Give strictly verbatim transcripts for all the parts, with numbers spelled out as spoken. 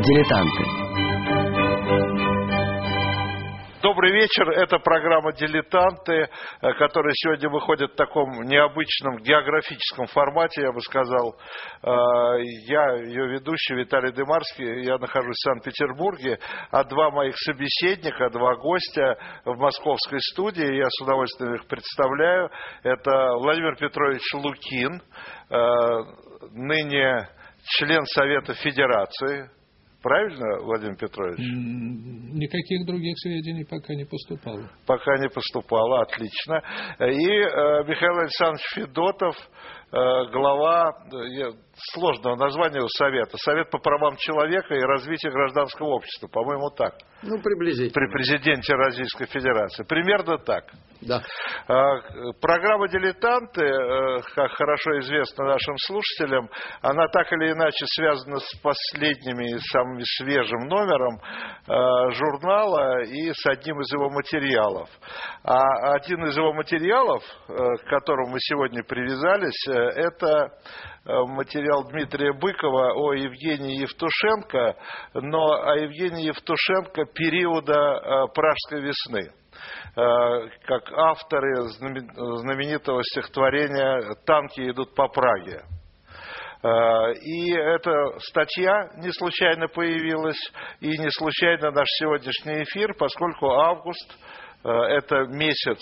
Дилетанты. Добрый вечер. Это программа «Дилетанты», которая сегодня выходит в таком необычном географическом формате, я бы сказал. Я ее ведущий Виталий Дымарский, я нахожусь в Санкт-Петербурге, а два моих собеседника, два гостя в московской студии, я с удовольствием их представляю. Это Владимир Петрович Лукин, ныне член Совета Федерации. Правильно, Владимир Петрович? Никаких других сведений пока не поступало. Пока не поступало, отлично. И э, Михаил Александрович Федотов, э, глава э, сложного названия у Совета. Совет по правам человека и развитию гражданского общества. По-моему, так. Ну, приблизительно. При президенте Российской Федерации. Примерно так. Да. Программа «Дилетанты», как хорошо известно нашим слушателям, она так или иначе связана с последними и самым свежим номером журнала и с одним из его материалов. А один из его материалов, к которому мы сегодня привязались, это материал Дмитрия Быкова о Евгении Евтушенко, но о Евгении Евтушенко периода Пражской весны, как авторы знаменитого стихотворения «Танки идут по Праге». И эта статья не случайно появилась, и не случайно наш сегодняшний эфир, поскольку август – это месяц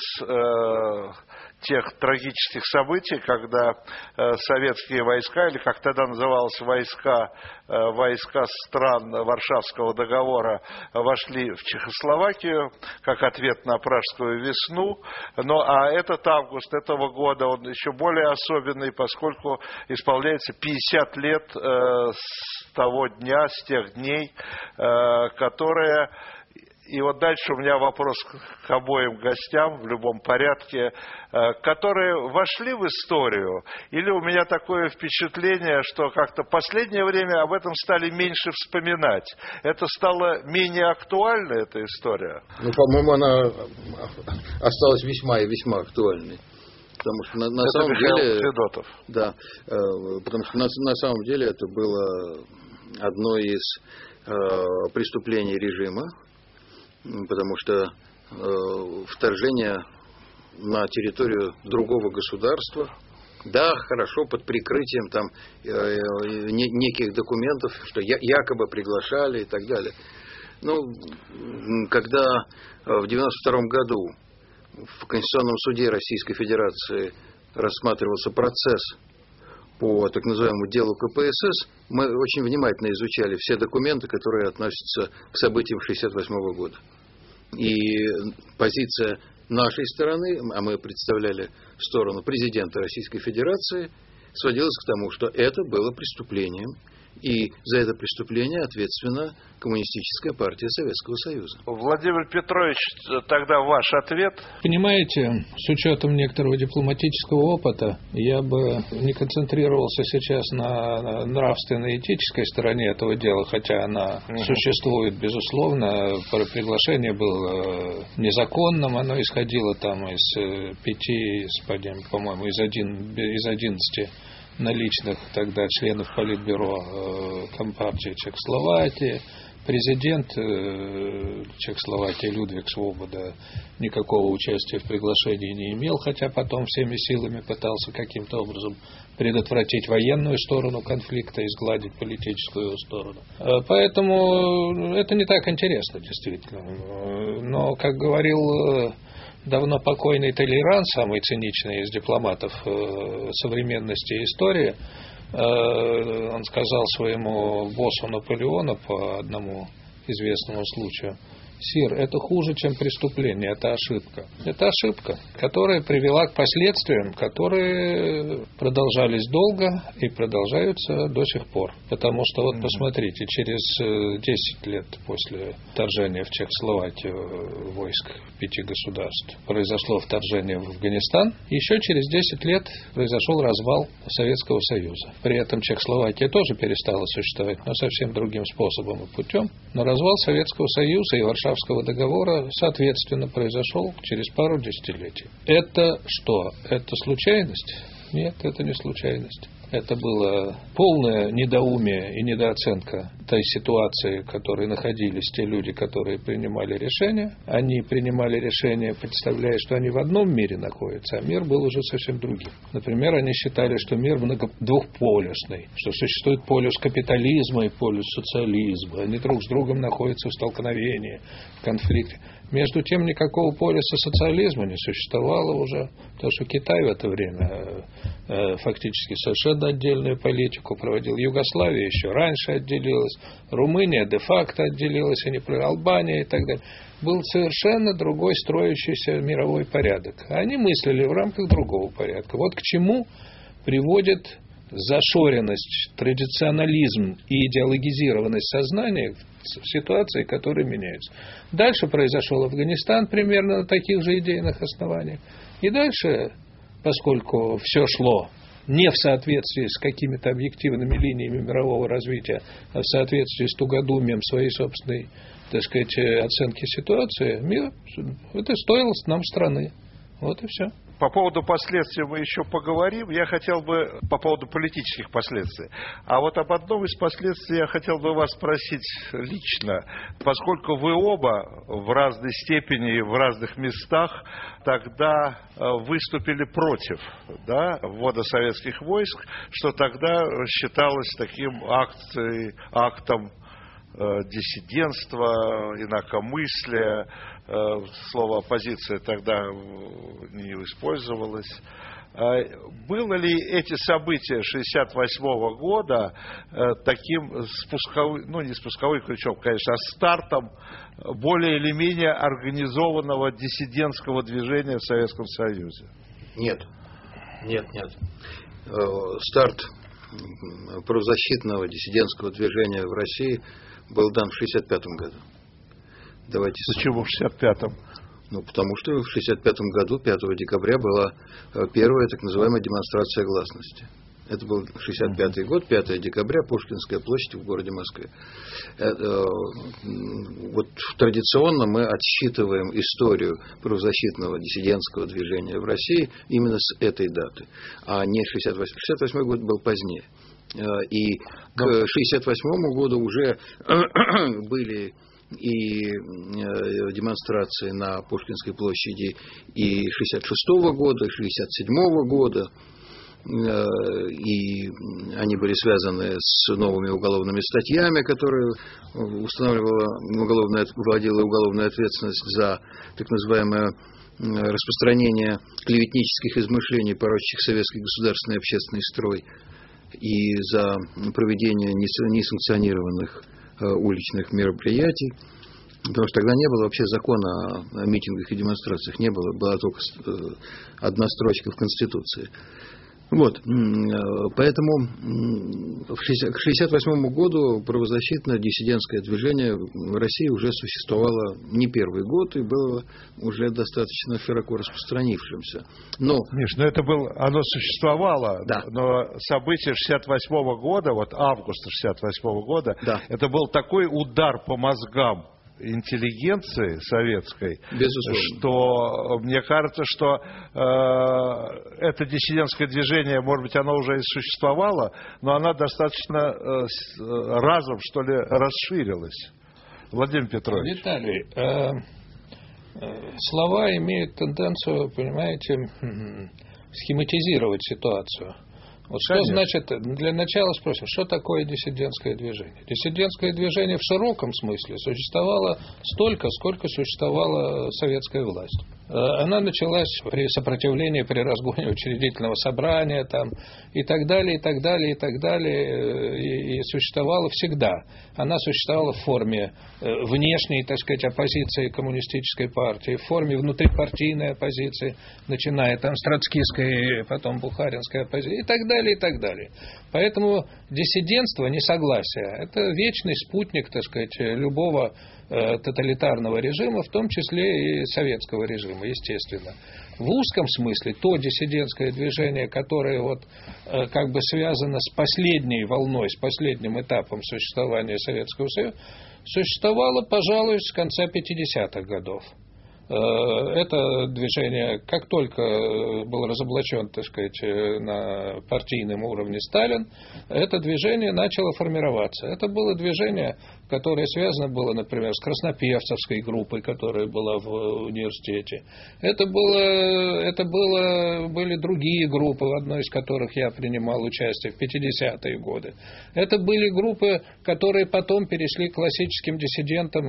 тех трагических событий, когда э, советские войска, или как тогда называлось, войска, э, войска стран Варшавского договора вошли в Чехословакию, как ответ на Пражскую весну. Но, а этот август этого года, он еще более особенный, поскольку исполняется пятьдесят лет э, с того дня, с тех дней, э, которые... И вот дальше у меня вопрос к обоим гостям в любом порядке, которые вошли в историю, или у меня такое впечатление, что как-то в последнее время об этом стали меньше вспоминать. Это стало менее актуальной, эта история? Ну, по-моему, она осталась весьма и весьма актуальной. Потому что на, на самом деле... Федотов. Да, потому что на, на самом деле это было одно из э, преступлений режима, потому что э, вторжение на территорию другого государства, да, хорошо, под прикрытием там э, не, неких документов, что я, якобы приглашали и так далее. Ну, когда в девяносто втором году в Конституционном суде Российской Федерации рассматривался процесс по так называемому делу ка пэ эс эс, мы очень внимательно изучали все документы, которые относятся к событиям шестьдесят восьмого года. И позиция нашей стороны, а мы представляли сторону президента Российской Федерации, сводилась к тому, что это было преступлением, и за это преступление ответственна Коммунистическая партия Советского Союза. Владимир Петрович, тогда ваш ответ. Понимаете, с учетом некоторого дипломатического опыта, я бы не концентрировался сейчас на нравственной и этической стороне этого дела, хотя она угу. существует, безусловно. Приглашение было незаконным, оно исходило там из пяти, по-моему, из, один, из одиннадцати наличных тогда членов Политбюро Компартии Чехословакии. Президент Чехословакии Людвиг Свобода никакого участия в приглашении не имел, хотя потом всеми силами пытался каким-то образом предотвратить военную сторону конфликта и сгладить политическую сторону. Поэтому это не так интересно, действительно. Но, как говорил давно покойный Толеран, самый циничный из дипломатов современности и истории, он сказал своему боссу Наполеона по одному известному случаю: «Сир, это хуже, чем преступление, это ошибка». Это ошибка, которая привела к последствиям, которые продолжались долго и продолжаются до сих пор. Потому что, вот посмотрите, через десять лет после вторжения в Чехословакию войск пяти государств произошло вторжение в Афганистан. Еще через десять лет произошел развал Советского Союза. При этом Чехословакия тоже перестала существовать, но совсем другим способом и путем. Но развал Советского Союза и Варшавского договора, соответственно, произошел через пару десятилетий. Это что? Это случайность? Нет, это не случайность. Это было полное недоумие и недооценка той ситуации, в которой находились те люди, которые принимали решения. Они принимали решения, представляя, что они в одном мире находятся, а мир был уже совсем другим. Например, они считали, что мир много... двухполюсный, что существует полюс капитализма и полюс социализма. Они друг с другом находятся в столкновении, в конфликте. Между тем, никакого полюса социализма не существовало уже, потому что Китай в это время э, фактически совершенно отдельную политику проводил. Югославия еще раньше отделилась, Румыния де-факто отделилась, они про Албания и так далее. Был совершенно другой строящийся мировой порядок. Они мыслили в рамках другого порядка. Вот к чему приводит зашоренность, традиционализм и идеологизированность сознания в ситуации, которые меняются. Дальше произошел Афганистан примерно на таких же идейных основаниях. И дальше, поскольку все шло не в соответствии с какими-то объективными линиями мирового развития, а в соответствии с тугодумием своей собственной, так сказать, оценки ситуации, мир, это стоило нам страны. Вот и все. По поводу последствий мы еще поговорим. Я хотел бы по поводу политических последствий. А вот об одном из последствий я хотел бы вас спросить лично. Поскольку вы оба в разной степени и в разных местах тогда выступили против, да, ввода советских войск, что тогда считалось таким акцией, актом диссидентства, инакомыслия. Слово оппозиция тогда не использовалось. Было ли эти события шестьдесят восьмого года таким спусковым, ну не спусковым крючком, конечно, а стартом более или менее организованного диссидентского движения в Советском Союзе? Нет, нет, нет. Старт правозащитного диссидентского движения в России был дан в шестьдесят пятом году. Давайте. Почему в шестьдесят пятом? Ну, потому что в шестьдесят пятом году, пятого декабря, была первая так называемая демонстрация гласности. Это был шестьдесят пятый год, пятого декабря, Пушкинская площадь в городе Москве. Это, вот традиционно мы отсчитываем историю правозащитного диссидентского движения в России именно с этой даты, а не шестьдесят восьмой. шестьдесят восьмой год был позднее. И к шестьдесят восьмому году уже были и демонстрации на Пушкинской площади и шестьдесят шестого года, и шестьдесят седьмого года, и они были связаны с новыми уголовными статьями, которые устанавливала уголовная, вводила уголовную ответственность за так называемое распространение клеветнических измышлений, порочащих советский государственный и общественный строй, и за проведение несанкционированных уличных мероприятий, потому что тогда не было вообще закона о митингах и демонстрациях, не было, была только одна строчка в Конституции. Вот, поэтому к шестьдесят восьмому году правозащитное диссидентское движение в России уже существовало не первый год и было уже достаточно широко распространившимся. Но, Миш, ну это было, оно существовало, да. Но события шестьдесят восьмого года, вот августа шестьдесят восьмого года, да. Это был такой удар по мозгам интеллигенции советской, безусловно, что мне кажется, что э, это диссидентское движение, может быть, оно уже и существовало, но оно достаточно э, разом, что ли, расширилось. Владимир Петрович. Виталий, э, э, слова имеют тенденцию, понимаете, схематизировать ситуацию. Вот что значит, для начала спросим, что такое диссидентское движение? Диссидентское движение в широком смысле существовало столько, сколько существовала советская власть. Она началась при сопротивлении, при разгоне учредительного собрания там, и так далее, и так далее, и так далее, и, и существовала всегда. Она существовала в форме внешней, так сказать, оппозиции коммунистической партии, в форме внутрипартийной оппозиции, начиная там с троцкистской, потом бухаринской оппозиции, и так далее, и так далее. Поэтому диссидентство, несогласие, это вечный спутник, так сказать, любого тоталитарного режима, в том числе и советского режима, естественно. В узком смысле то диссидентское движение, которое вот как бы связано с последней волной, с последним этапом существования Советского Союза, существовало, пожалуй, с конца пятидесятых годов. Это движение, как только был разоблачен, так сказать, на партийном уровне Сталин, это движение начало формироваться. Это было движение, которое связано было, например, с Краснопевцевской группой, которая была в университете. Это, было, это было, были другие группы, в одной из которых я принимал участие в пятидесятые годы. Это были группы, которые потом перешли к классическим диссидентам.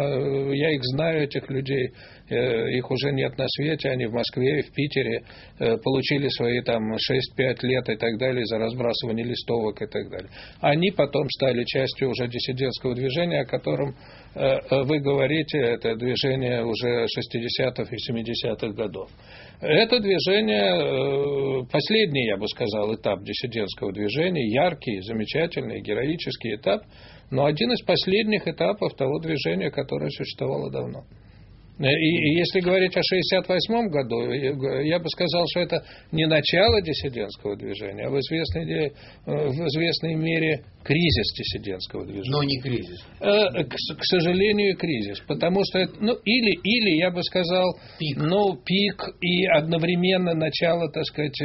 Я их знаю, этих людей. Их уже нет на свете, они в Москве и в Питере получили свои там шесть-пять лет и так далее за разбрасывание листовок и так далее. Они потом стали частью уже диссидентского движения, о котором вы говорите, это движение уже шестидесятых и семидесятых годов. Это движение, последний, я бы сказал, этап диссидентского движения, яркий, замечательный, героический этап, но один из последних этапов того движения, которое существовало давно. И, и если говорить о шестьдесят восьмом году, я бы сказал, что это не начало диссидентского движения, а в известной, в известной мере кризис диссидентского движения. Но не кризис. К, к сожалению, кризис. Потому что, это, ну, или, или, я бы сказал, пик. Ну, пик и одновременно начало, так сказать,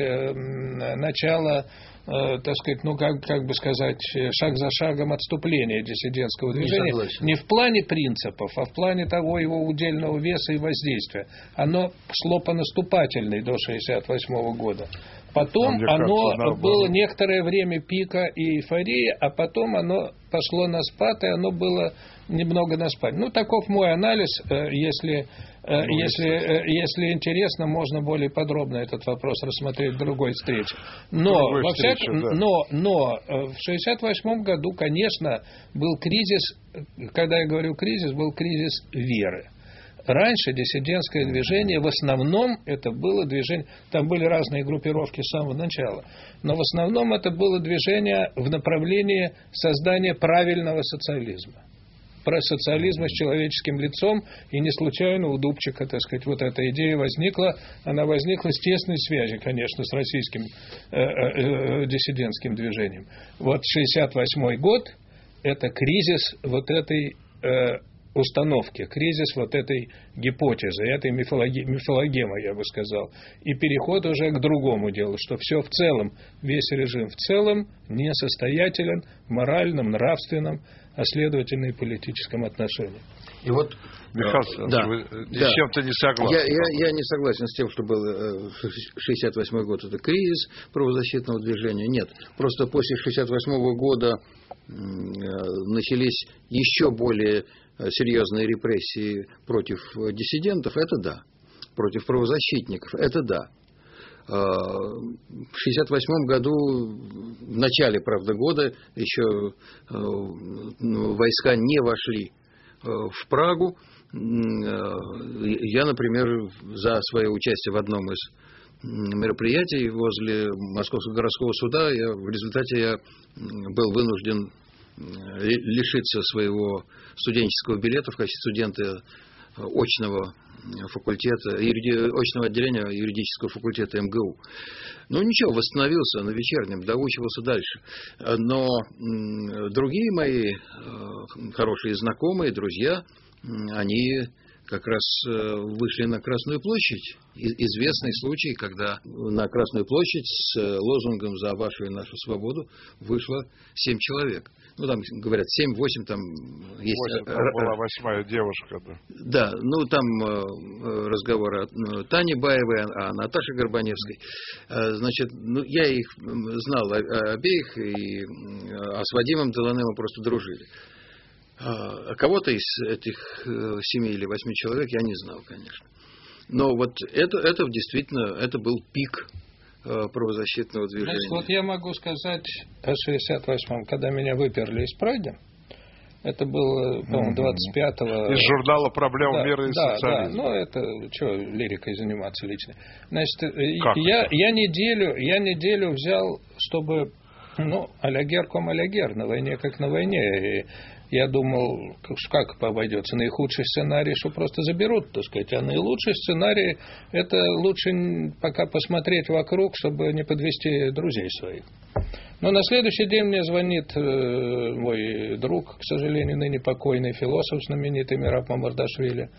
начало, так сказать, ну, как, как бы сказать, шаг за шагом отступления диссидентского движения. Не, не в плане принципов, а в плане того его удельного веса и воздействия. Оно шло по наступательной до шестьдесят восьмого года. Потом оно было некоторое время пика и эйфории, а потом оно пошло на спад, и оно было немного на спад. Ну, таков мой анализ. Если, ну, если, если интересно, можно более подробно этот вопрос рассмотреть в другой встрече. Но, во всяком, встрече, да. но, но в шестьдесят восьмом году, конечно, был кризис, когда я говорю кризис, был кризис веры. Раньше диссидентское движение, в основном это было движение, там были разные группировки с самого начала, но в основном это было движение в направлении создания правильного социализма. Про социализм с человеческим лицом, и не случайно у Дубчика, так сказать, вот эта идея возникла, она возникла с тесной связи, конечно, с российским э, э, диссидентским движением. Вот шестьдесят восьмой год – это кризис вот этой э, установки, кризис вот этой гипотезы, этой мифологи- мифологемы, я бы сказал, и переход уже к другому делу, что все в целом, весь режим в целом несостоятелен в моральном, нравственном, а следовательно и политическом отношении. И вот, Михаил, да, вы да. с чем-то не согласны? Я, я, я не согласен с тем, что был шестьдесят восьмой год, это кризис правозащитного движения. Нет, просто после шестьдесят восьмого года начались еще более серьезные репрессии против диссидентов, это да. Против правозащитников, это да. В шестьдесят восьмом году, в начале, правда, года, еще войска не вошли в Прагу. Я, например, за свое участие в одном из мероприятий возле Московского городского суда, я, в результате я был вынужден лишиться своего студенческого билета в качестве студента очного факультета, очного отделения юридического факультета эм гэ у. Ну ничего, восстановился на вечернем, доучивался дальше. Но другие мои хорошие знакомые, друзья, они как раз вышли на Красную площадь. Известный случай, когда на Красную площадь с лозунгом «За вашу и нашу свободу» вышло семь человек. Ну, там, говорят, семь-восемь, там есть... восемь, там была восьмая девушка, да. Да, ну, там разговор о Тане Баевой, о Наташе Горбаневской. Значит, ну, я их знал обеих, и а с Вадимом Делане мы просто дружили. А кого-то из этих семи или восьми человек я не знал, конечно. Но вот это, это действительно, это был пик правозащитного движения. Значит, вот я могу сказать о шестьдесят восьмом, когда меня выперли из Праги. Это было, по-моему, двадцать пятого... Из журнала «Проблема да, мира и да, социализма». Да, ну это, что лирикой заниматься лично. Значит, я, я, неделю, я неделю взял, чтобы, ну, а-ля гер ком а-ля гер, на войне как на войне. И я думал, как обойдется наихудший сценарий, что просто заберут, так сказать. А наилучший сценарий – это лучше пока посмотреть вокруг, чтобы не подвести друзей своих. Но на следующий день мне звонит мой друг, к сожалению, ныне покойный философ знаменитый Мераб Мамардашвили,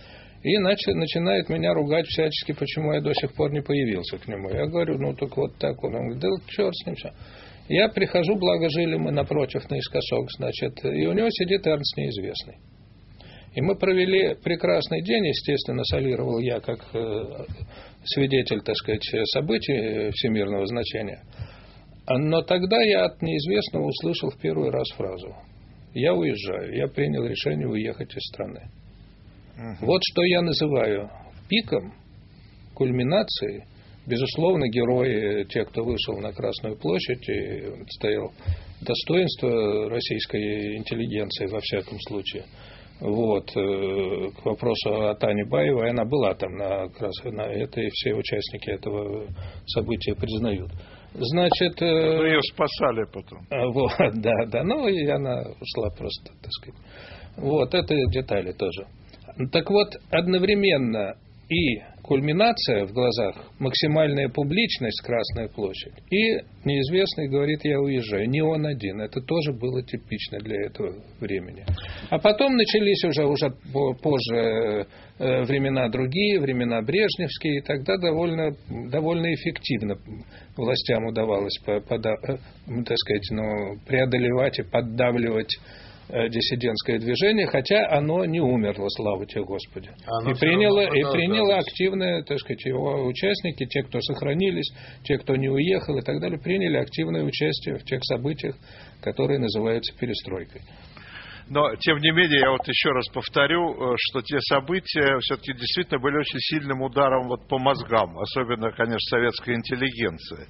и начи, начинает меня ругать всячески, почему я до сих пор не появился к нему. Я говорю, ну так вот так он. Он говорит, да черт с ним все. Я прихожу, благо жили мы напротив, наискосок, значит, и у него сидит Эрнст Неизвестный. И мы провели прекрасный день, естественно, солировал я как э, свидетель, так сказать, событий всемирного значения. Но тогда я от Неизвестного услышал в первый раз фразу: «Я уезжаю, я принял решение уехать из страны». Угу. Вот что я называю пиком, кульминацией. Безусловно, герои, те, кто вышел на Красную площадь и стоял достоинство российской интеллигенции во всяком случае. Вот. К вопросу о Тане Баевой, она была там, на, на это, и все участники этого события признают. Значит... Но ее спасали потом. Вот, да, да, ну и она ушла просто, так сказать. Вот, это детали тоже. Так вот, одновременно и кульминация в глазах, максимальная публичность, Красная площадь, и Неизвестный говорит, я уезжаю. Не он один, это тоже было типично для этого времени. А потом начались уже, уже позже времена другие, времена брежневские, и тогда довольно, довольно эффективно властям удавалось пода, так сказать, ну, преодолевать и поддавливать диссидентское движение, хотя оно не умерло, слава тебе Господи. Оно и приняло, и приняло активное, так сказать, его участники, те, кто сохранились, те, кто не уехал и так далее, приняли активное участие в тех событиях, которые называются перестройкой. Но, тем не менее, я вот еще раз повторю, что те события все-таки действительно были очень сильным ударом вот по мозгам, особенно, конечно, советской интеллигенции.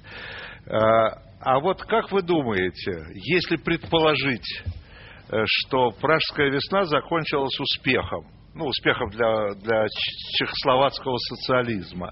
А вот как вы думаете, если предположить, что Пражская весна закончилась успехом, ну, успехом для, для чехословацкого социализма,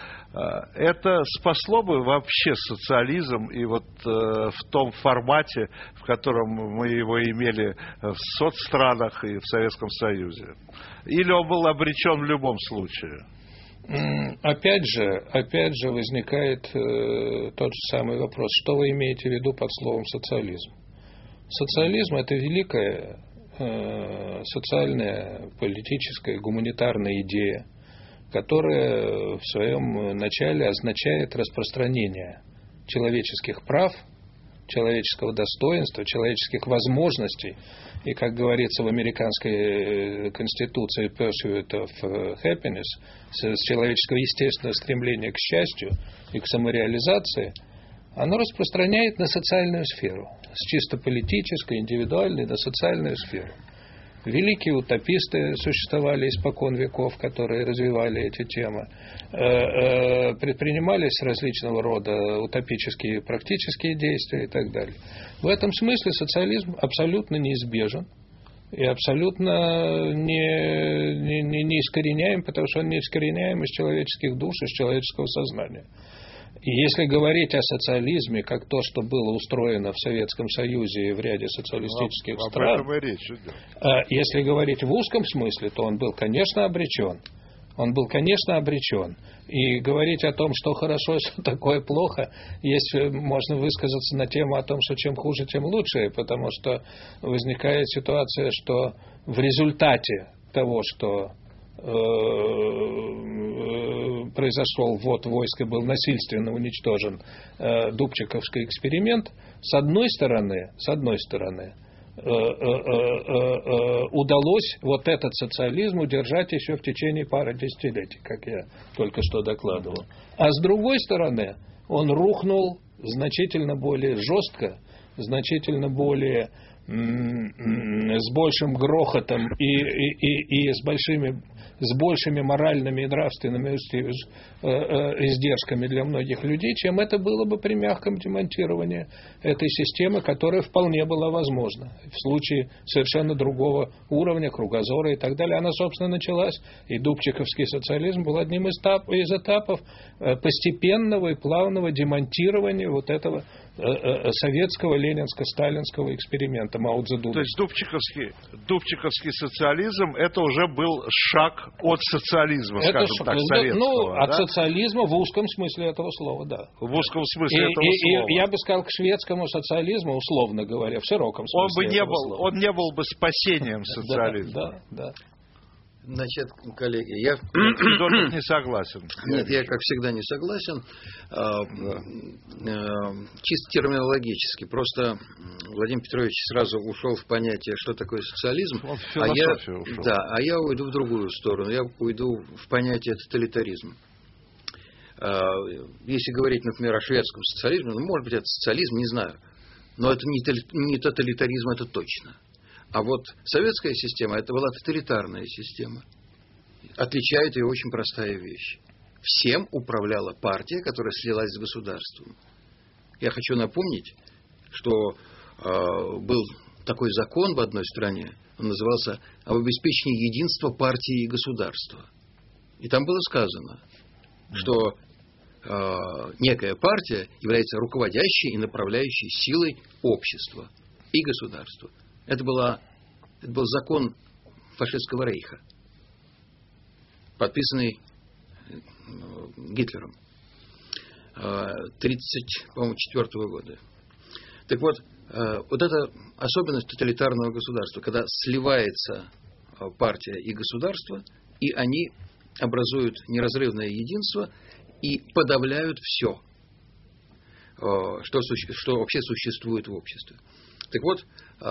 это спасло бы вообще социализм и вот э, в том формате, в котором мы его имели в соцстранах и в Советском Союзе? Или он был обречен в любом случае? Опять же, опять же возникает э, тот же самый вопрос, что вы имеете в виду под словом социализм? Социализм – это великая э, социальная, политическая, гуманитарная идея, которая в своем начале означает распространение человеческих прав, человеческого достоинства, человеческих возможностей. И, как говорится в американской конституции Pursuit of Happiness, с человеческого естественного стремления к счастью и к самореализации, оно распространяет на социальную сферу, с чисто политической, индивидуальной на социальную сферу. Великие утописты существовали испокон веков, которые развивали эти темы. Предпринимались различного рода утопические практические действия и так далее. В этом смысле социализм абсолютно неизбежен и абсолютно не, не, не, не искореняем, потому что он не искореняем из человеческих душ, из человеческого сознания. И если говорить о социализме, как то, что было устроено в Советском Союзе и в ряде социалистических ну, стран, об этом и речь идет. Если говорить в узком смысле, то он был, конечно, обречен. Он был, конечно, обречен. И говорить о том, что хорошо, что такое плохо, есть, можно высказаться на тему о том, что чем хуже, тем лучше, потому что возникает ситуация, что в результате того, что произошел ввод войск и был насильственно уничтожен э, Дубчиковский эксперимент, с одной стороны, с одной стороны э, э, э, удалось вот этот социализм удержать еще в течение пары десятилетий, как я только что докладывал. А с другой стороны, он рухнул значительно более жестко, значительно более с большим грохотом и, и, и, и с большими с большими моральными и нравственными издержками для многих людей, чем это было бы при мягком демонтировании этой системы, которая вполне была возможна в случае совершенно другого уровня, кругозора и так далее. Она, собственно, началась, и Дубчиковский социализм был одним из этапов, из этапов постепенного и плавного демонтирования вот этого советского ленинско-сталинского эксперимента Мао Цзэдуна. То есть Дубчиковский, Дубчиковский социализм это уже был шаг от социализма, это скажем ш... так, советского. Ну, да? от социализма в узком смысле этого слова, да. В узком смысле и, этого и, слова. И я бы сказал, к шведскому социализму, условно говоря, в широком смысле он бы не этого был, слова. Он не был бы спасением социализма. Да, да, да. Значит, коллеги, я... Федотов не согласен. Нет, я, как всегда, не согласен. Чисто терминологически. Просто Владимир Петрович сразу ушел в понятие, что такое социализм. Он в а я, ушел. Да, а я уйду в другую сторону. Я уйду в понятие тоталитаризм. Если говорить, например, о шведском социализме, ну, может быть, это социализм, не знаю. Но это не тоталитаризм, это точно. А вот советская система, это была тоталитарная система. Отличает ее очень простая вещь. Всем управляла партия, которая слилась с государством. Я хочу напомнить, что э, был такой закон в одной стране, он назывался «Об обеспечении единства партии и государства». И там было сказано, что э, некая партия является руководящей и направляющей силой общества и государства. Это, была, это был закон фашистского рейха, подписанный Гитлером тридцать четвёртого года. Так вот, вот это особенность тоталитарного государства, когда сливается партия и государство, и они образуют неразрывное единство и подавляют все, что, что вообще существует в обществе. Так вот,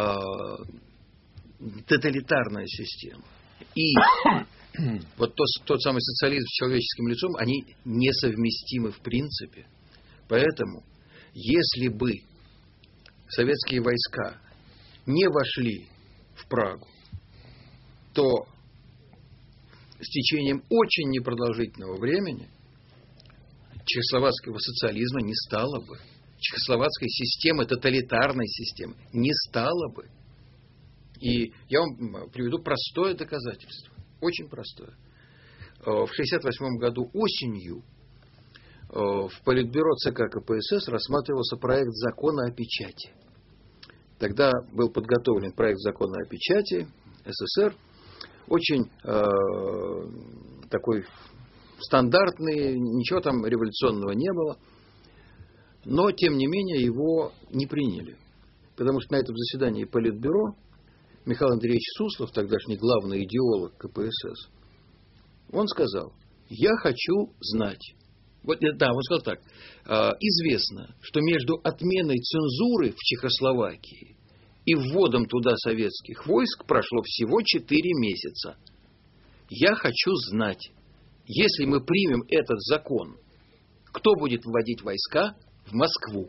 тоталитарная система и вот тот, тот самый социализм с человеческим лицом, они несовместимы в принципе. Поэтому, если бы советские войска не вошли в Прагу, то с течением очень непродолжительного времени чехословацкого социализма не стало бы. Чехословацкой системы, тоталитарной системы не стало бы. И я вам приведу простое доказательство. Очень простое. В шестьдесят восьмом году осенью в Политбюро ЦК КПСС рассматривался проект закона о печати. Тогда был подготовлен проект закона о печати СССР. Очень э, такой стандартный, ничего там революционного не было. Но, тем не менее, его не приняли. Потому что на этом заседании Политбюро Михаил Андреевич Суслов, тогдашний главный идеолог КПСС, он сказал: я хочу знать. Вот, да, он сказал так. Известно, что между отменой цензуры в Чехословакии и вводом туда советских войск прошло всего четыре месяца. Я хочу знать, если мы примем этот закон, кто будет вводить войска в Москву?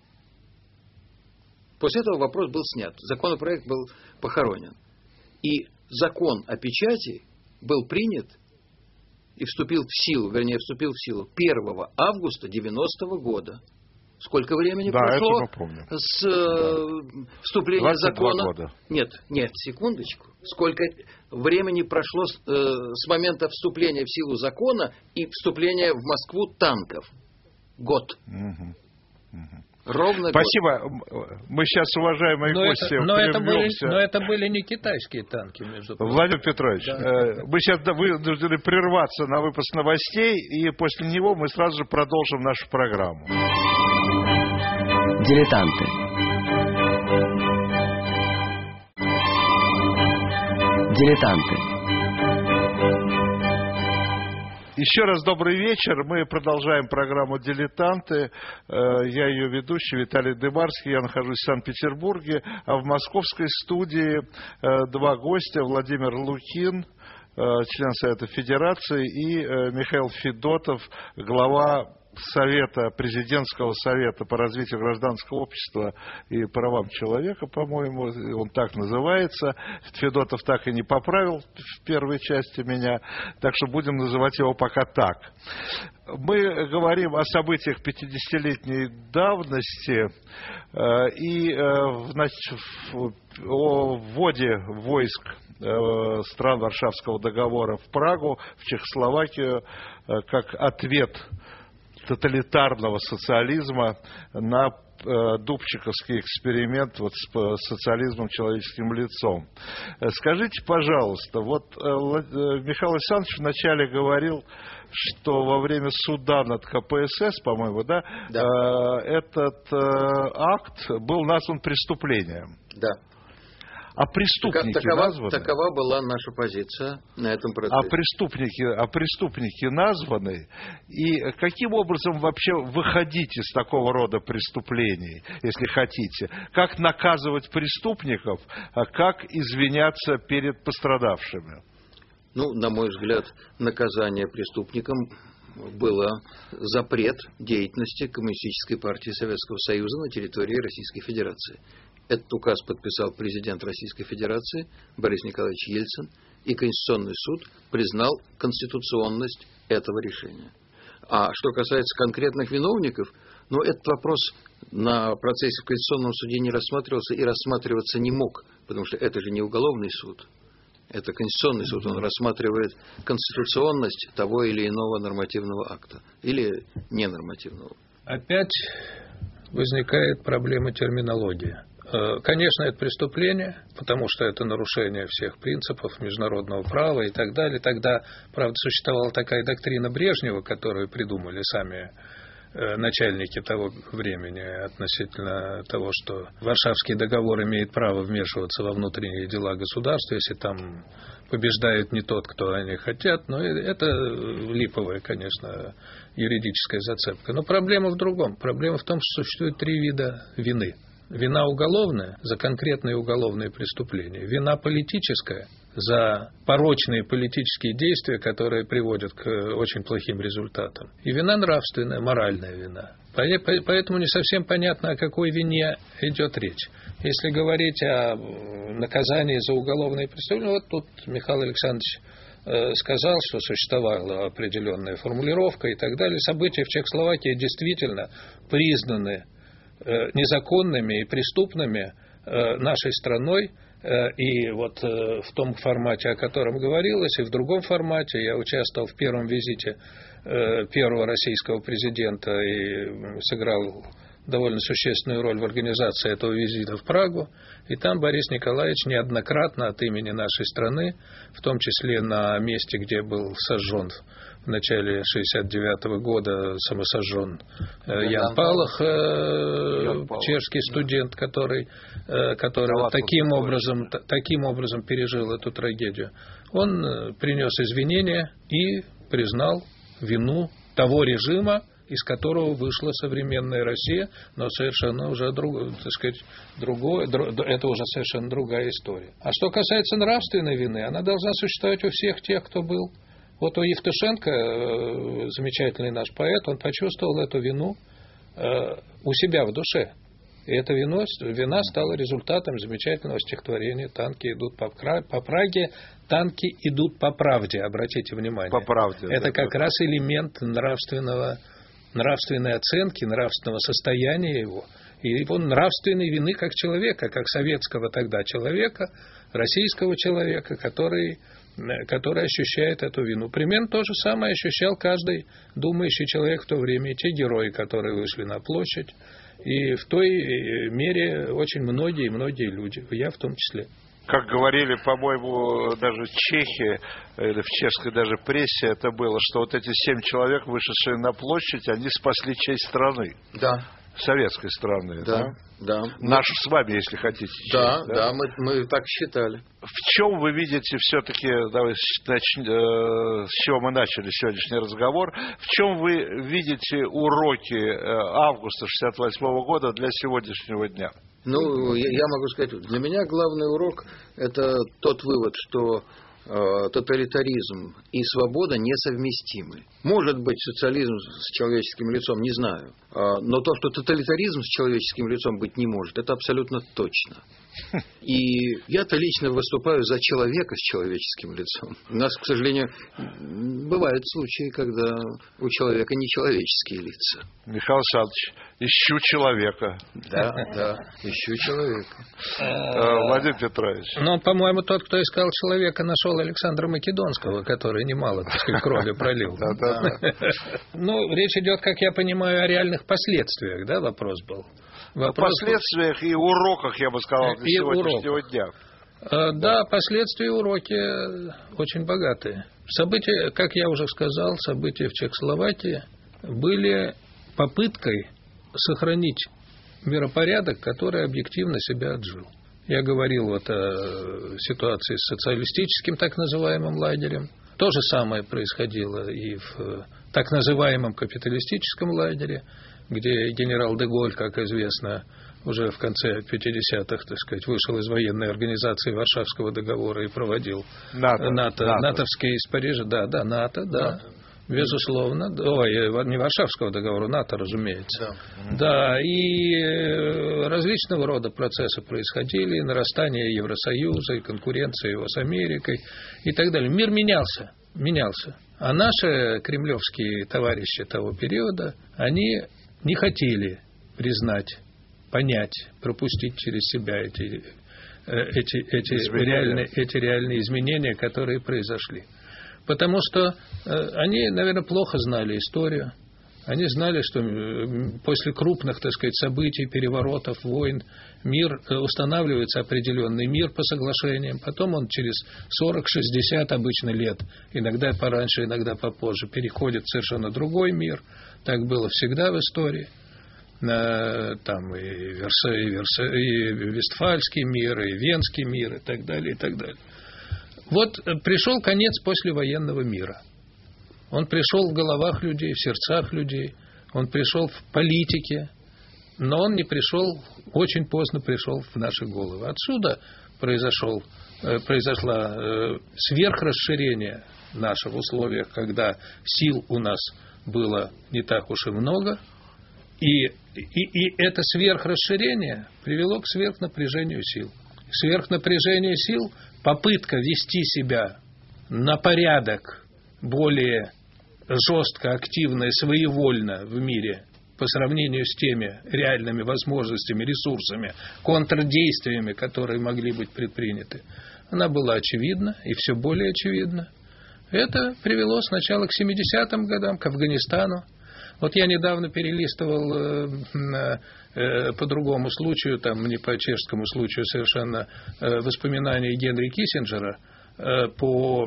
После этого вопрос был снят. Законопроект был похоронен. И закон о печати был принят и вступил в силу, вернее, вступил в силу первого августа девяностого года. Сколько времени да, прошло это мы помним. с э, вступления закона? года. Нет, нет, секундочку. Сколько времени прошло с, э, с момента вступления в силу закона и вступления в Москву танков? Год. Угу. Угу. Ровно Спасибо. год. Мы сейчас, уважаемые но гости, это, но, это были, но это были не китайские танки, между прочим. Владимир Петрович, да. э, мы сейчас вынуждены прерваться на выпуск новостей, и после него мы сразу же продолжим нашу программу. Дилетанты. Дилетанты. Еще раз добрый вечер. Мы продолжаем программу «Дилетанты». Я ее ведущий Виталий Дымарский. Я нахожусь в Санкт-Петербурге. А в московской студии два гостя. Владимир Лукин, член Совета Федерации, и Михаил Федотов, глава Совета, президентского совета по развитию гражданского общества и правам человека, по-моему, он так называется. Федотов так и не поправил в первой части меня, так что будем называть его пока так. Мы говорим о событиях пятидесятилетней давности и о вводе войск стран Варшавского договора в Прагу, в Чехословакию, как ответ тоталитарного социализма на э, дубчиковский эксперимент вот с э, социализмом человеческим лицом. Скажите, пожалуйста, вот э, Михаил Александрович вначале говорил, что во время суда над КПСС, по-моему, да, да. Э, этот э, акт был назван преступлением. Да. А преступники такова, названы? Такова была наша позиция на этом процессе. А преступники, а преступники названы? И каким образом вообще выходить из такого рода преступлений, если хотите? Как наказывать преступников, а как извиняться перед пострадавшими? Ну, на мой взгляд, наказание преступникам было запрет деятельности Коммунистической партии Советского Союза на территории Российской Федерации. Этот указ подписал президент Российской Федерации Борис Николаевич Ельцин, и Конституционный суд признал конституционность этого решения. А что касается конкретных виновников, ну, этот вопрос на процессе в Конституционном суде не рассматривался и рассматриваться не мог, потому что это же не уголовный суд. Это Конституционный суд, он рассматривает конституционность того или иного нормативного акта или ненормативного. Опять возникает проблема терминологии. Конечно, это преступление, потому что это нарушение всех принципов международного права и так далее. Тогда, правда, существовала такая доктрина Брежнева, которую придумали сами начальники того времени относительно того, что Варшавский договор имеет право вмешиваться во внутренние дела государства, если там побеждает не тот, кто они хотят. Но это липовая, конечно, юридическая зацепка. Но проблема в другом. Проблема в том, что существует три вида вины. Вина уголовная за конкретные уголовные преступления. Вина политическая за порочные политические действия, которые приводят к очень плохим результатам. И вина нравственная, моральная вина. Поэтому не совсем понятно, о какой вине идет речь. Если говорить о наказании за уголовные преступления, вот тут Михаил Александрович сказал, что существовала определенная формулировка и так далее. События в Чехословакии действительно признаны незаконными и преступными нашей страной. И вот в том формате, о котором говорилось, и в другом формате я участвовал в первом визите первого российского президента и сыграл довольно существенную роль в организации этого визита в Прагу. И там Борис Николаевич неоднократно от имени нашей страны, в том числе на месте, где был сожжен в начале шестьдесят девятого года, самосожжен Ян, Ян Палах, Ян Палах, чешский студент, который, который вот таким образом, таким образом пережил эту трагедию. Он принес извинения и признал вину того режима, из которого вышла современная Россия, но совершенно уже другое, так сказать, другое, это уже совершенно другая история. А что касается нравственной вины, она должна существовать у всех тех, кто был. Вот у Евтушенко, замечательный наш поэт, он почувствовал эту вину у себя в душе. И эта вина, вина стала результатом замечательного стихотворения «Танки идут по, по Праге, танки идут по правде». Обратите внимание. По правде. Это да, как да. раз элемент нравственного, нравственной оценки, нравственного состояния его. И его нравственной вины как человека, как советского тогда человека, российского человека, который... который ощущает эту вину. Примерно то же самое ощущал каждый думающий человек в то время, и те герои, которые вышли на площадь, и в той мере очень многие-многие люди, я в том числе. Как говорили, по-моему, даже чехи, или в чешской даже прессе это было, что вот эти семь человек, вышедшие на площадь, они спасли честь страны. Да. Советской страны, да? Да. Да. Нашу с вами, если хотите. Да, честь, да, да, мы, мы так считали. В чем вы видите все-таки, давайте начнем, э, с чего мы начали сегодняшний разговор, в чем вы видите уроки э, августа шестьдесят восьмого года для сегодняшнего дня? Ну, я, я могу сказать, для меня главный урок – это тот вывод, что э, тоталитаризм и свобода несовместимы. Может быть, социализм с человеческим лицом, не знаю. Э, но то, что тоталитаризм с человеческим лицом быть не может, это абсолютно точно. И я-то лично выступаю за человека с человеческим лицом. У нас, к сожалению, бывают случаи, когда у человека нечеловеческие лица. Михаил Александрович, ищу человека. Да, да, ищу человека. Владимир Петрович. Ну, по-моему, тот, кто искал человека, нашел Александра Македонского, который немало, так сказать, крови пролил. Ну, речь идет, как я понимаю, о реальных последствиях, да, вопрос был. Вопрос... О последствиях и уроках, я бы сказал, для сегодняшнего уроках. Дня. Да, да, последствия и уроки очень богатые. События, как я уже сказал, события в Чехословакии были попыткой сохранить миропорядок, который объективно себя отжил. Я говорил вот о ситуации с социалистическим так называемым лагерем. То же самое происходило и в так называемом капиталистическом лагере, где генерал де Голь, как известно, уже в конце пятидесятых, так сказать, вышел из военной организации Варшавского договора и проводил НАТО, НАТО, НАТО. натовские из Парижа. Да, да, НАТО, да. НАТО. Безусловно. Ой, не Варшавского договора, НАТО, разумеется. Да. Да, и различного рода процессы происходили, и нарастание Евросоюза, и конкуренция его с Америкой, и так далее. Мир менялся, менялся. А наши кремлевские товарищи того периода, они не хотели признать, понять, пропустить через себя эти, эти, эти, реальные, эти реальные изменения, которые произошли. Потому что э, они, наверное, плохо знали историю. Они знали, что после крупных, так сказать, событий, переворотов, войн, мир, устанавливается определенный мир по соглашениям. Потом он через сорок-шестьдесят обычно лет, иногда пораньше, иногда попозже, переходит в совершенно другой мир. Так было всегда в истории. Там и, Верса, и, Верса, и Вестфальский мир, и Венский мир, и так далее, и так далее. Вот пришел конец послевоенного мира. Он пришел в головах людей, в сердцах людей, он пришел в политике, но он не пришел, очень поздно пришел в наши головы. Отсюда произошел, произошло сверхрасширение наше в условиях, когда сил у нас было не так уж и много, и, и, и это сверхрасширение привело к сверхнапряжению сил. Сверхнапряжение сил, попытка вести себя на порядок более жестко, активно и своевольно в мире по сравнению с теми реальными возможностями, ресурсами, контрдействиями, которые могли быть предприняты, она была очевидна и все более очевидна. Это привело сначала к семидесятым годам, к Афганистану. Вот я недавно перелистывал э, э, по другому случаю, там не по чешскому случаю совершенно, э, воспоминания Генри Киссинджера э, по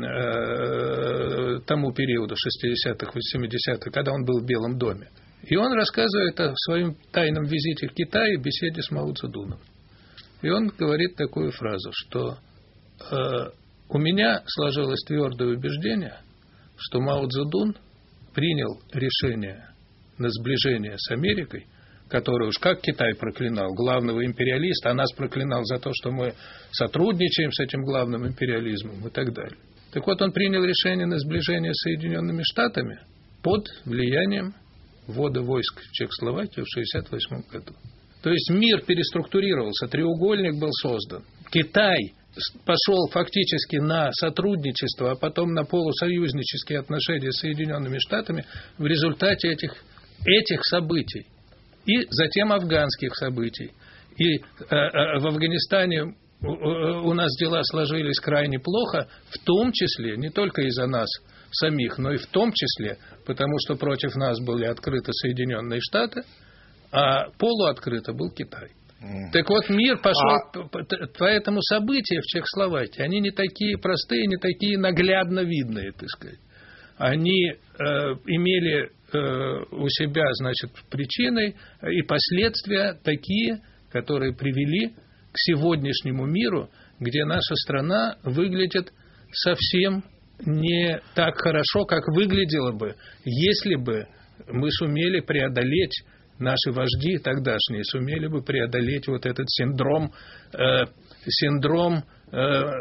э, тому периоду шестидесятых, восьмидесятых, когда он был в Белом доме. И он рассказывает о своем тайном визите в Китай и беседе с Мао Цзэдуном. И он говорит такую фразу, что э, у меня сложилось твердое убеждение, что Мао Цзэдун принял решение на сближение с Америкой, который уж как Китай проклинал, главного империалиста, а нас проклинал за то, что мы сотрудничаем с этим главным империализмом и так далее. Так вот, он принял решение на сближение с Соединенными Штатами под влиянием ввода войск в Чехословакию в шестьдесят восьмом году. То есть мир переструктурировался, треугольник был создан. Китай пошел фактически на сотрудничество, а потом на полусоюзнические отношения с Соединенными Штатами в результате этих, этих событий. И затем афганских событий. И э, э, в Афганистане у нас дела сложились крайне плохо, в том числе, не только из-за нас самих, но и в том числе, потому что против нас были открыты Соединенные Штаты, а полуоткрыто был Китай. Так вот, мир пошел, а... поэтому события в Чехословакии, они не такие простые, не такие наглядно видные, так сказать. Они э, имели э, у себя, значит, причины и последствия такие, которые привели к сегодняшнему миру, где наша страна выглядит совсем не так хорошо, как выглядела бы, если бы мы сумели преодолеть, наши вожди тогдашние сумели бы преодолеть вот этот синдром, э, синдром э,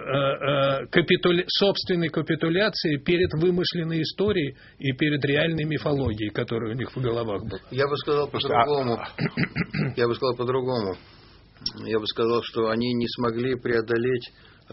э, капитуля... собственной капитуляции перед вымышленной историей и перед реальной мифологией, которая у них в головах была. Я бы сказал по-другому. Я бы сказал по-другому. Я бы сказал, что они не смогли преодолеть э,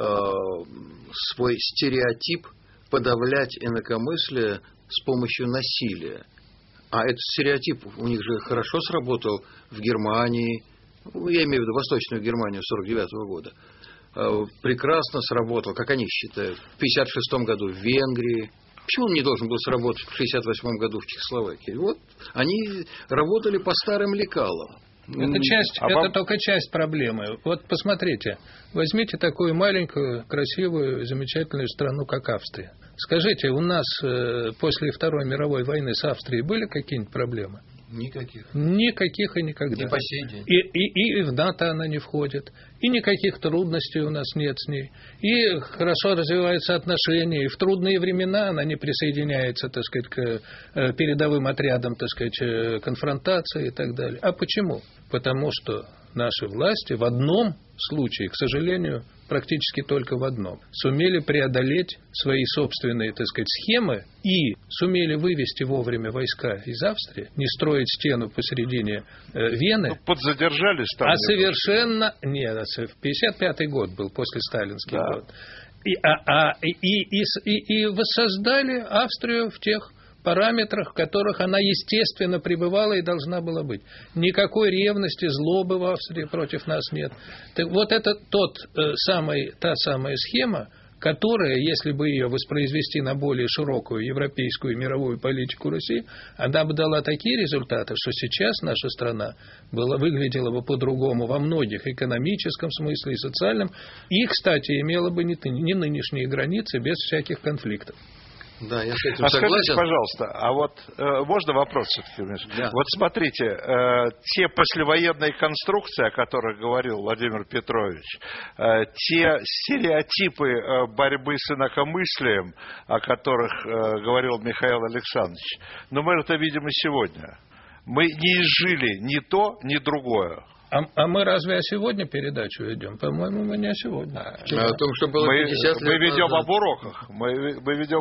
свой стереотип, подавлять инакомыслие с помощью насилия. А этот стереотип у них же хорошо сработал в Германии, я имею в виду Восточную Германию сорок девятого года. Прекрасно сработал, как они считают, в пятьдесят шестом году в Венгрии. Почему он не должен был сработать в шестьдесят восьмом году в Чехословакии? Вот они работали по старым лекалам. Это, часть, а это вам... только часть проблемы. Вот посмотрите, возьмите такую маленькую, красивую, замечательную страну, как Австрия. Скажите, у нас э, после Второй мировой войны с Австрией были какие-нибудь проблемы? Никаких. Никаких и никогда. И по сей день. И, и, и в НАТО она не входит. И никаких трудностей у нас нет с ней. И хорошо развиваются отношения. И в трудные времена она не присоединяется, так сказать, к передовым отрядам, так сказать, конфронтации и так далее. А почему? Потому что наши власти в одном случае, к сожалению, практически только в одном, сумели преодолеть свои собственные, так сказать, схемы и сумели вывести вовремя войска из Австрии, не строить стену посередине э, Вены. Ну, подзадержались там. А совершенно... Нет, пятьдесят пятый год был, после сталинский да. год. И, а, а, и, и, и, и воссоздали Австрию в тех параметрах, в которых она, естественно, пребывала и должна была быть. Никакой ревности, злобы в Австрии против нас нет. Так вот это тот, э, самый, та самая схема, которая, если бы ее воспроизвести на более широкую европейскую и мировую политику Руси, она бы дала такие результаты, что сейчас наша страна была, выглядела бы по-другому во многих экономическом смысле и социальном, и, кстати, имела бы не, не нынешние границы без всяких конфликтов. Да, я с этим а согласен. Скажите, пожалуйста, а вот э, можно вопрос все-таки? Да. Вот смотрите, э, те послевоенные конструкции, о которых говорил Владимир Петрович, э, те стереотипы э, борьбы с инакомыслием, о которых э, говорил Михаил Александрович, но мы это видим и сегодня. Мы не изжили ни то, ни другое. А, а мы разве о сегодня передачу ведем? По-моему, мы не о сегодня. А о том, что было мы, пятьдесят лет мы ведем назад. об уроках. Мы, мы ведем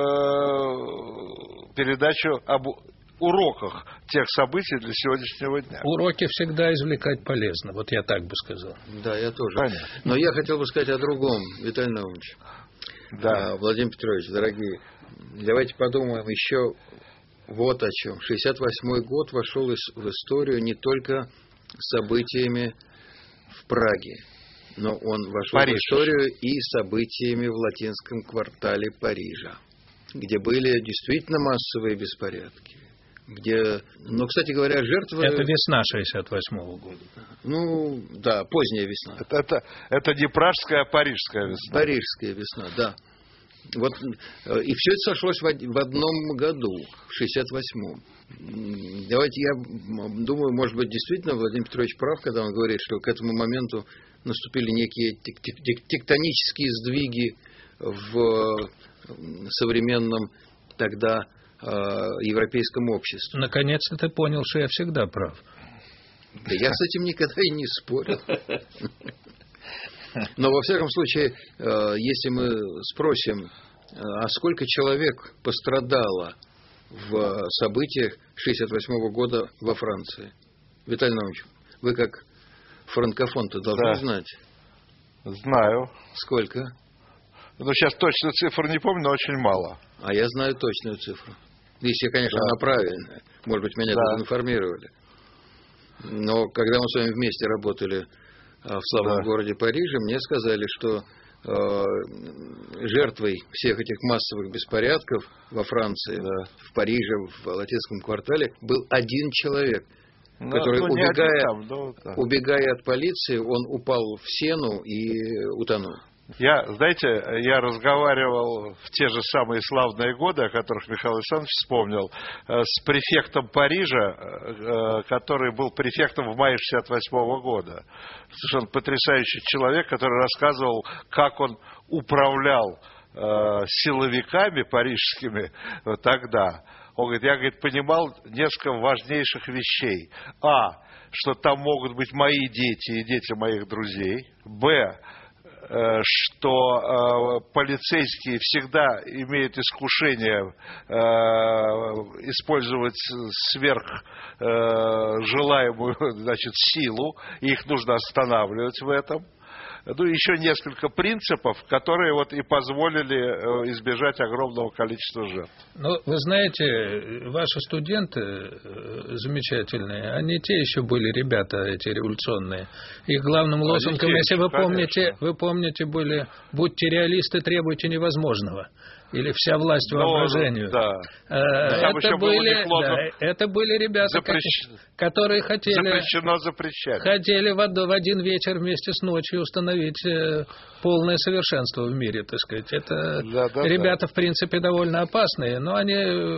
э, передачу об уроках тех событий для сегодняшнего дня. Уроки всегда извлекать полезно. Вот я так бы сказал. Да, я тоже. Понятно. Но я хотел бы сказать о другом, Виталий Наумович. Да. Владимир Петрович, дорогие, давайте подумаем еще вот о чем. шестьдесят восьмой год вошел в историю не только событиями в Праге, но он вошел Париж. в историю и событиями в латинском квартале Парижа, где были действительно массовые беспорядки. Где, ну, кстати говоря, жертвы... Это весна шестьдесят восьмого года. Ну, да, поздняя весна. Это, это, это не пражская, а парижская весна. Парижская весна, да. Вот, и все это сошлось в одном году, в шестьдесят восьмом. Давайте, я думаю, может быть, действительно Владимир Петрович прав, когда он говорит, что к этому моменту наступили некие тектонические сдвиги в современном тогда европейском обществе. Наконец-то ты понял, что я всегда прав. Да я с этим никогда и не спорил. Но, во всяком случае, если мы спросим, а сколько человек пострадало в событиях шестьдесят восьмого года во Франции? Виталий Наумович, вы как франкофон-то должны да. знать. Знаю. Сколько? Ну, сейчас точную цифру не помню, но очень мало. А я знаю точную цифру. Если, конечно, да. она правильная. Может быть, меня да. информировали. Но когда мы с вами вместе работали в славном да. городе Париже, мне сказали, что э, жертвой всех этих массовых беспорядков во Франции, да. в Париже, в латинском квартале был один человек, ну, который, ну, убегая, там, да, да. убегая от полиции, он упал в сену и утонул. Я, знаете, я разговаривал в те же самые славные годы, о которых Михаил Александрович вспомнил, с префектом Парижа, который был префектом в мае шестьдесят восьмого года. Совершенно потрясающий человек, который рассказывал, как он управлял силовиками парижскими тогда. Он говорит, я, говорит, понимал несколько важнейших вещей. А, что там могут быть мои дети и дети моих друзей. Б, что э, полицейские всегда имеют искушение э, использовать сверх э, желаемую, значит, силу, и их нужно останавливать в этом. Ну, еще несколько принципов, которые вот и позволили избежать огромного количества жертв. Ну, вы знаете, ваши студенты замечательные, они те еще были ребята, эти революционные. Их главным лозунгом, они если вы помните, вы помните, были «Будьте реалисты, требуйте невозможного». Или «Вся власть воображению». Да. Это, были, да, это были ребята, Запрещ... которые хотели, Запрещено запрещать. хотели в один вечер вместе с ночью установить полное совершенство в мире, так сказать. Это да, да, ребята, да. в принципе, довольно опасные, но они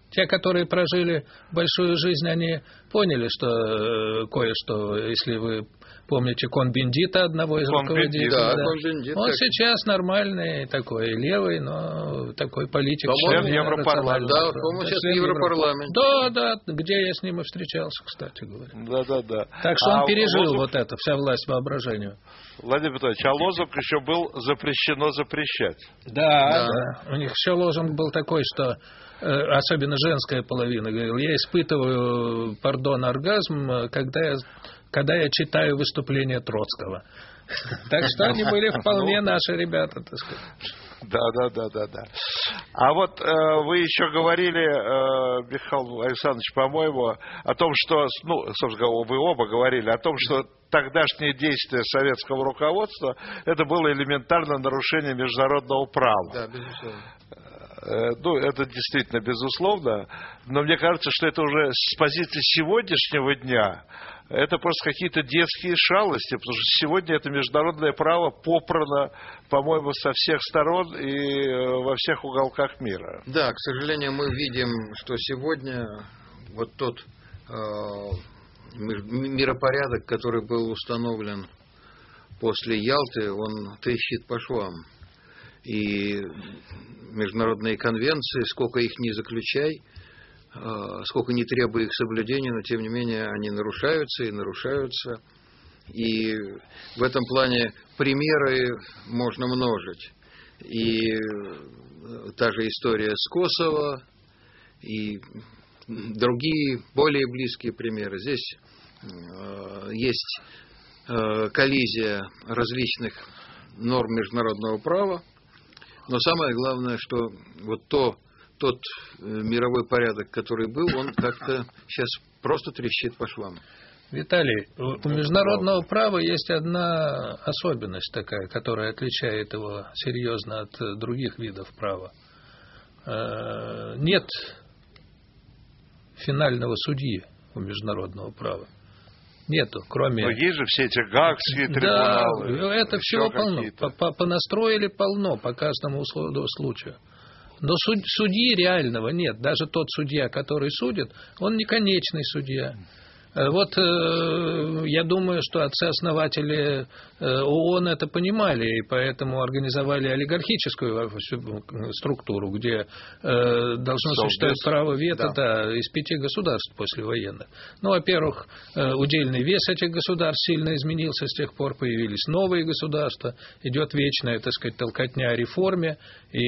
Те, которые прожили большую жизнь, они поняли, что э, кое-что, если вы помните Кон-Бендита, одного из руководителей, да, да. Кон-Бендит, он так. сейчас нормальный такой, левый, но такой политик. Член Европарламента. Да, по-моему, сейчас в Европарламенте. Да, да, где я с ним и встречался, кстати говоря. Да, да, да. Так что он а пережил лозунг... вот это, вся власть воображению. Владимир Петрович, а лозунг еще был «запрещено запрещать». Да, да, да. У них еще лозунг был такой, что особенно женская половина говорила: я испытываю, пардон, оргазм, когда я, когда я читаю выступление Троцкого. Так что они были вполне наши ребята, так сказать. Да, да, да, да, да. А вот э, вы еще говорили, э, Михаил Александрович, по-моему, о том, что, ну, собственно говоря, вы оба говорили о том, что тогдашние действия советского руководства это было элементарное нарушение международного права. Да, безусловно. Ну, это действительно безусловно, но мне кажется, что это уже с позиции сегодняшнего дня, это просто какие-то детские шалости, потому что сегодня это международное право попрано, по-моему, со всех сторон и во всех уголках мира. Да, к сожалению, мы видим, что сегодня вот тот э, миропорядок, который был установлен после Ялты, он трещит по швам. И международные конвенции, сколько их ни заключай, сколько ни требуй их соблюдения, но тем не менее они нарушаются и нарушаются. И в этом плане примеры можно множить. И та же история с Косово, и другие более близкие примеры. Здесь есть коллизия различных норм международного права. Но самое главное, что вот то, тот мировой порядок, который был, он как-то сейчас просто трещит по швам. Виталий, у международного права есть одна особенность такая, которая отличает его серьезно от других видов права. Нет финального судьи у международного права. Нету, кроме... Но есть же все эти гаагские трибуналы. Да, это всего полно. Понастроили полно по каждому случаю. Но судьи реального нет. Даже тот судья, который судит, он не конечный судья. Вот э, я думаю, что отцы-основатели э, ООН это понимали, и поэтому организовали олигархическую структуру, где э, должно существовать право вето, да. Да, из пяти государств послевоенных. Ну, во-первых, э, удельный вес этих государств сильно изменился с тех пор, появились новые государства, идет вечная, так сказать, толкотня о реформе,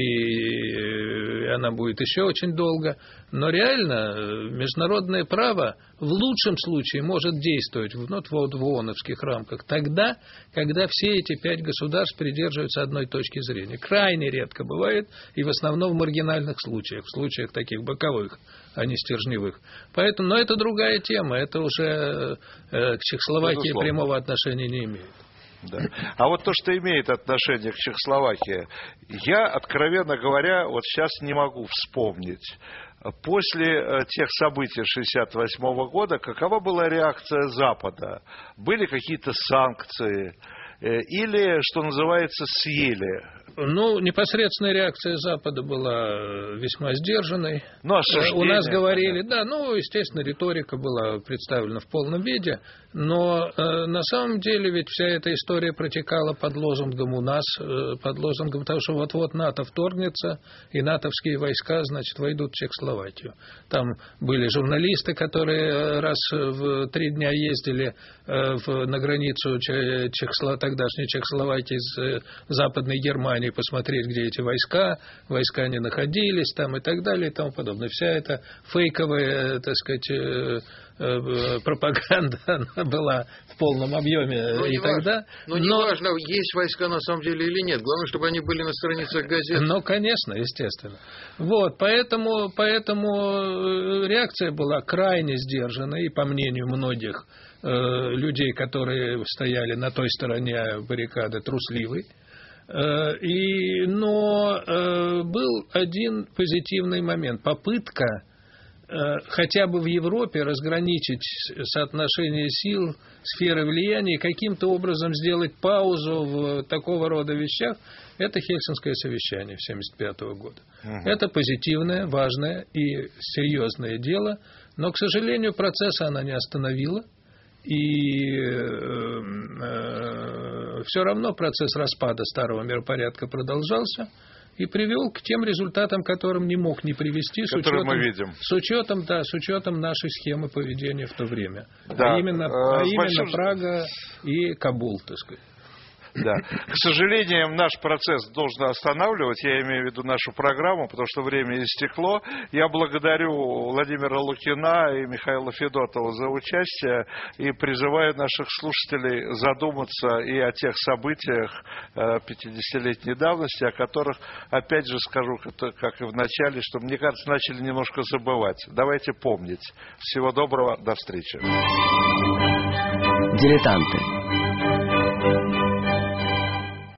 и она будет еще очень долго. Но реально международное право в лучшем случае может действовать ну, в ООНовских рамках тогда, когда все эти пять государств придерживаются одной точки зрения. Крайне редко бывает, и в основном в маргинальных случаях, в случаях таких боковых, а не стержневых. Поэтому, но это другая тема, это уже э, к Чехословакии Безусловно. Прямого отношения не имеет. Да. А вот то, что имеет отношение к Чехословакии, я, откровенно говоря, вот сейчас не могу вспомнить. После тех событий шестьдесят восьмого года, какова была реакция Запада? Были какие-то санкции? Или, что называется, съели? Ну, непосредственная реакция Запада была весьма сдержанной. Ну, у нас говорили, да, ну, естественно, риторика была представлена в полном виде, но э, на самом деле ведь вся эта история протекала под лозунгом у нас, э, под лозунгом того, что вот-вот НАТО вторгнется, и натовские войска, значит, войдут в Чехословакию. Там были журналисты, которые раз в три дня ездили э, в, на границу Чехосло... тогдашней Чехословакии с э, Западной Германией, посмотреть, где эти войска, войска не находились там и так далее и тому подобное. Вся эта фейковая, так сказать, э, э, пропаганда она была в полном объеме но и тогда. Но, но не важно, есть войска на самом деле или нет. Главное, чтобы они были на страницах газет. Ну, конечно, естественно. Вот, поэтому, поэтому реакция была крайне сдержанной, и по мнению многих э, людей, которые стояли на той стороне баррикады, трусливой. И, но э, был один позитивный момент. Попытка хотя бы в Европе разграничить соотношение сил, сферы влияния, каким-то образом сделать паузу в такого рода вещах, это Хельсинское совещание в семьдесят пятого года. Угу. Это позитивное, важное и серьезное дело, но, к сожалению, процесса она не остановила, и э, э, все равно процесс распада старого миропорядка продолжался и привел к тем результатам, которым не мог не привести, с учетом, мы видим. С учетом, да, с учетом нашей схемы поведения в то время. Да. А именно, а именно большим... Прага и Кабул, так сказать. Да. К сожалению, наш процесс должен останавливать, я имею в виду нашу программу, потому что время истекло. Я благодарю Владимира Лукина и Михаила Федотова за участие и призываю наших слушателей задуматься и о тех событиях пятидесятилетней давности, о которых, опять же скажу, как и в начале, что, мне кажется, начали немножко забывать. Давайте помнить. Всего доброго, до встречи. Дилетанты.